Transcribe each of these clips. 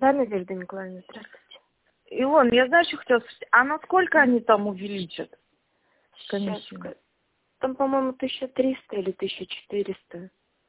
Да, Надежда Николаевна, здравствуйте. Илон, я знаю, что хотела спросить, а насколько они там увеличат комиссию? Сейчас, там, по-моему, 1300 или 1400.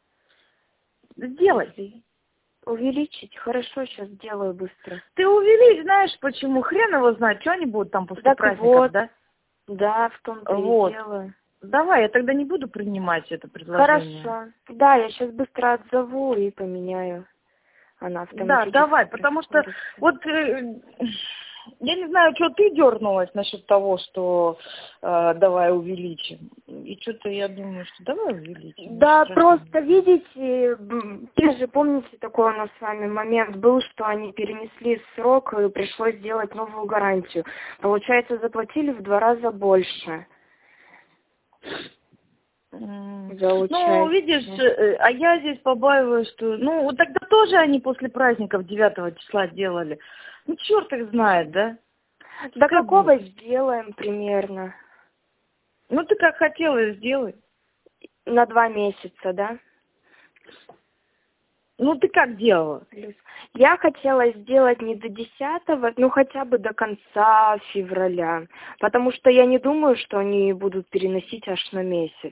Сделай. Увеличить? Хорошо, сейчас сделаю быстро. Ты увеличь, знаешь почему? Хрен его знает, что они будут там после Так праздников, вот, да? да, в том-то Вот. и дело. Давай, я тогда не буду принимать это предложение. Хорошо. Да, я сейчас быстро отзову и поменяю. Она Да, автоматически давай, потому что происходит. вот я не знаю, что ты дернулась насчет того, что давай увеличим. И что-то я думаю, что давай увеличим. Да, просто видите, те же, помните, такой у нас с вами момент был, что они перенесли срок и пришлось сделать новую гарантию. Получается, заплатили в 2 раза больше. Ну, видишь, а я здесь побаиваюсь, что... Ну, вот тогда тоже они после праздников 9 числа делали. Ну, черт их знает, да? До какого сделаем примерно? Ну, ты как хотела, сделай. На 2 месяца, да? Ну, ты как делала? Я хотела сделать не до 10-го, ну хотя бы до конца февраля. Потому что я не думаю, что они будут переносить аж на месяц.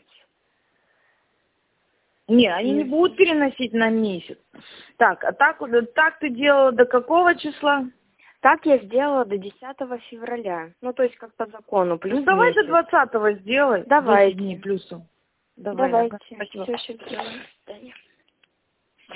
Не, они не будут переносить на месяц. Так, а так ты делала до какого числа? Так я сделала до 10 февраля. Ну, то есть как по закону, плюс Ну, давай месяц. до 20-го сделай. Давайте. 10 дней плюсом. Давайте. Спасибо. Все, сейчас сделаем. До свидания.